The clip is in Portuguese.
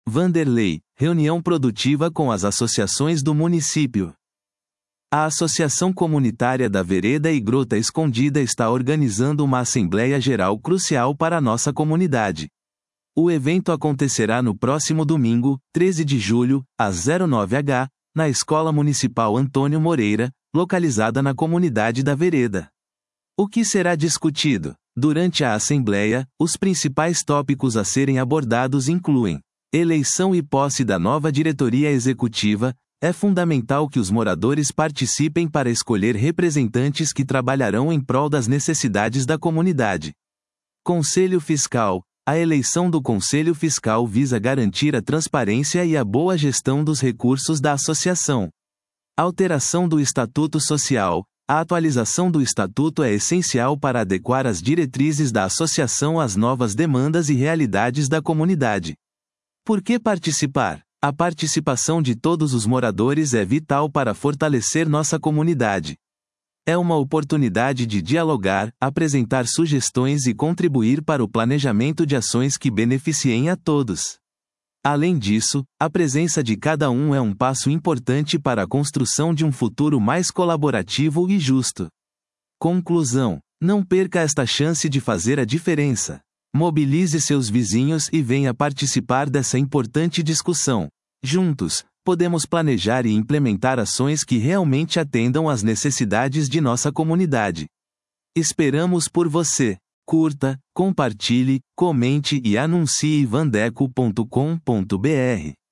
Vanderlei, reunião produtiva com as associações do município. A Associação Comunitária da Vereda e Grota Escondida está organizando uma Assembleia Geral crucial para a nossa comunidade. O evento acontecerá no próximo domingo, 13 de julho, às 09h, na Escola Municipal Antônio Moreira, localizada na comunidade da Vereda. O que será discutido? Durante a Assembleia, os principais tópicos a serem abordados incluem: eleição e posse da nova diretoria executiva. É fundamental que os moradores participem para escolher representantes que trabalharão em prol das necessidades da comunidade. Conselho Fiscal. A eleição do Conselho Fiscal visa garantir a transparência e a boa gestão dos recursos da associação. Alteração do Estatuto Social. A atualização do Estatuto é essencial para adequar as diretrizes da associação às novas demandas e realidades da comunidade. Por que participar? A participação de todos os moradores é vital para fortalecer nossa comunidade. É uma oportunidade de dialogar, apresentar sugestões e contribuir para o planejamento de ações que beneficiem a todos. Além disso, a presença de cada um é um passo importante para a construção de um futuro mais colaborativo e justo. Conclusão: não perca esta chance de fazer a diferença. Mobilize seus vizinhos e venha participar dessa importante discussão. Juntos, podemos planejar e implementar ações que realmente atendam às necessidades de nossa comunidade. Esperamos por você. Curta, compartilhe, comente e anuncie vandeco.com.br.